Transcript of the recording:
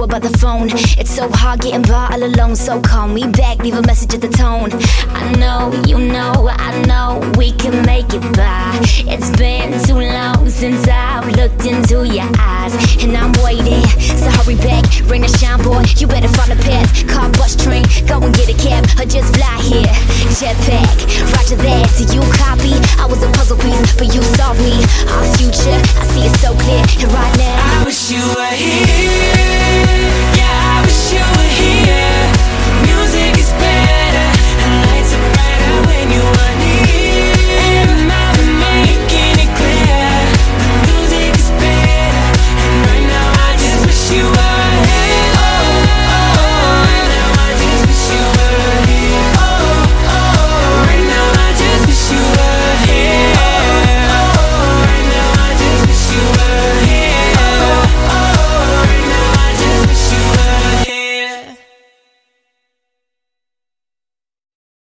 about the phone. It's so hard getting by all alone, so call me back, leave a message at the tone. I know, you know, I know we can make it by. It's been too long since I've looked into your eyes, and I'm waiting, so hurry back, bring the shine, boy. You better find a path, car, bus, train, go